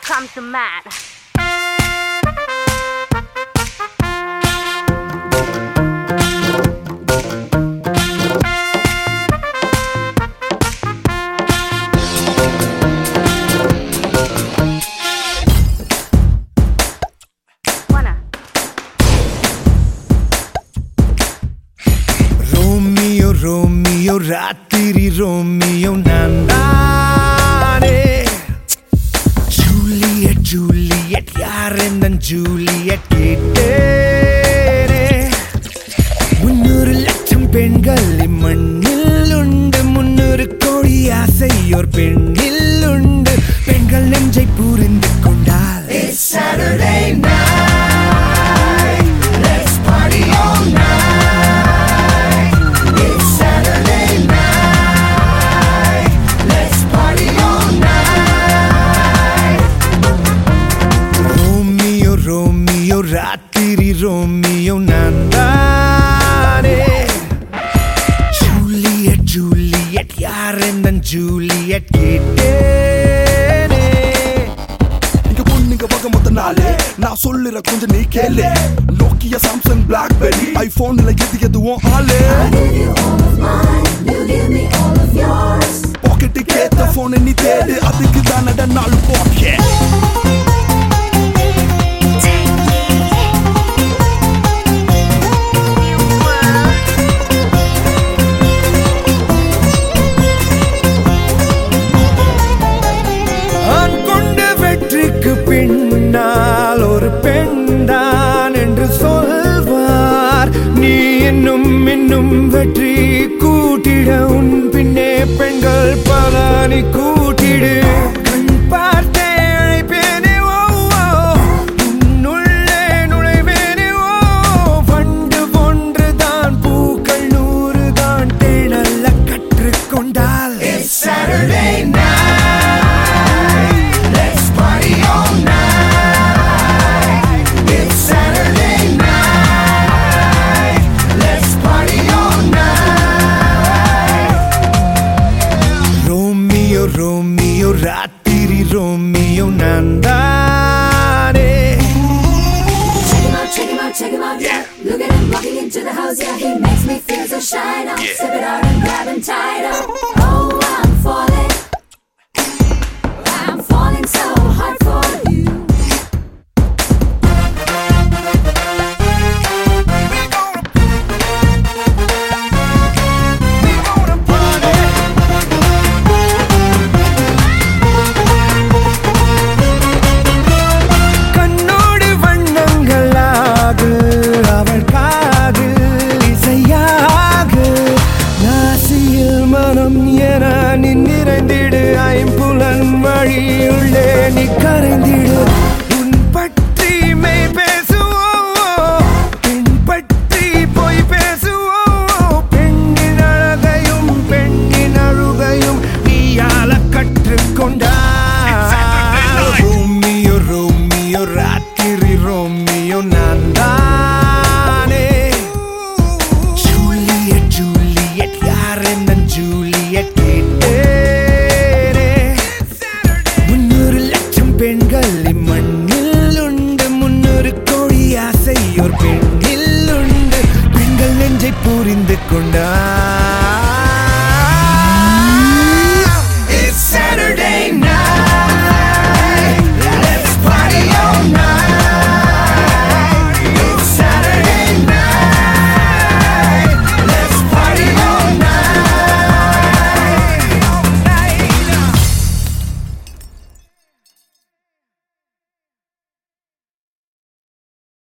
come to man. Romeo, ராத்திரி Romeo நானே. Juliet யார் என்ன ஜூலியட் கேட்டேனே. 300 லட்சம் பெண்கள் இம்மண்ணில் உண்டு. 300 கோடி ஆசையோர் பெண்ணில் உண்டு. பெண்கள் நெஞ்சை புரிந்து கொண்டால் It's Saturday night. Let's party all night. ராத்திரி ரோமியோ நானே. ஜூலியட் யார் என்ன ஜூலியட் கேட்டேனே. இங்க பொண்ணுங்க வகை மொத்த நாளே நான் சொல்லுற கொஞ்சம் நீ கேளு. நோக்கியா சாம்சங் பிளாக்பெரி ஐபோன்ல எதுவும் ஆளு. பாக்கெட்டுக்கு ஏத்த போன் நீ தேடு. அதுக்கு தானட நாலு பாக்கெட். பின்னால் ஒரு பெண்தான் என்று சொல்வார். நீ இன்னும் வெற்றி கூட்டிட. உன் பின்னே பெண்கள் பல நீ கூட்டிடு. கண் பார்த்தே அழைப்பேனே ஓ, உன்னுள்ளே நுழைவேனே ஓ. வண்டு ஒன்றுதான் பூக்கள் 100 தான். தேடல்ல கற்றுக்கொண்டால் It's Saturday night. Romeo, ராத்திரி ரோமியோ நானே. Check him out, yeah. Look at him walking into the house, yeah. He makes me feel so shy now. Sip it out and grab him tight up. Oh, I'm falling so hard for you. நிறைந்திடு ஐம்புலன் வழியுள்ளே நீ கரைந்திடு. உன் பற்றி மெய் பேசுவோம், பெண் பற்றி பொய் பேசுவோம். பெண்ணின் அழகையும் பெண்ணின் அழுகையும் நீயால கற்றுக்கொண்டார். ரோமியோ ராத்திரி ரோமியோ நான் தான்.